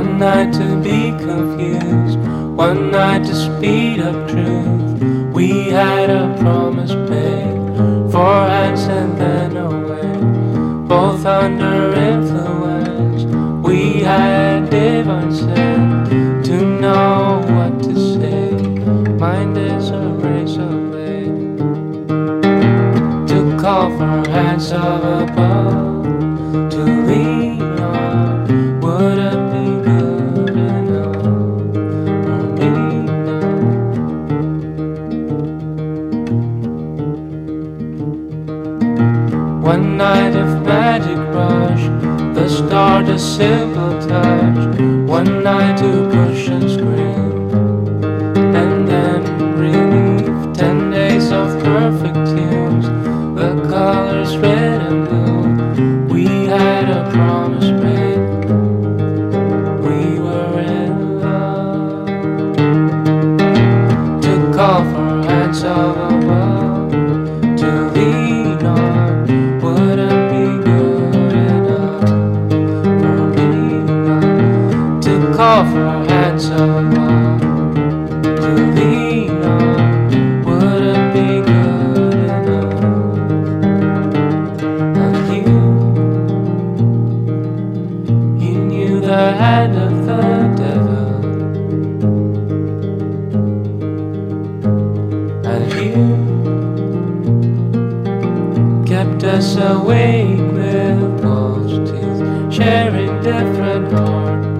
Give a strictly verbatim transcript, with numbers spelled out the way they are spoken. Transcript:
One night to be confused, one night to speed up truth. We had a promise made, four hands and then away, both under influence. We had divine sense to know what to say. Mind is a razor blade to call for hands of above, to lean on. Would it be good enough for me now? One night of magic rush, the start a simple touch. One night to push and scream, and then relief. Ten days of perfect tunes, the colors red and blue. We had a promise made, we were in love. To call for hands of above, to lean on. Would it be good enough for me now? To call for hands of above, to lean on. Would it be good enough? And you, you knew the hand of the devil, and you kept us awake with false teeth, sharing different hearts.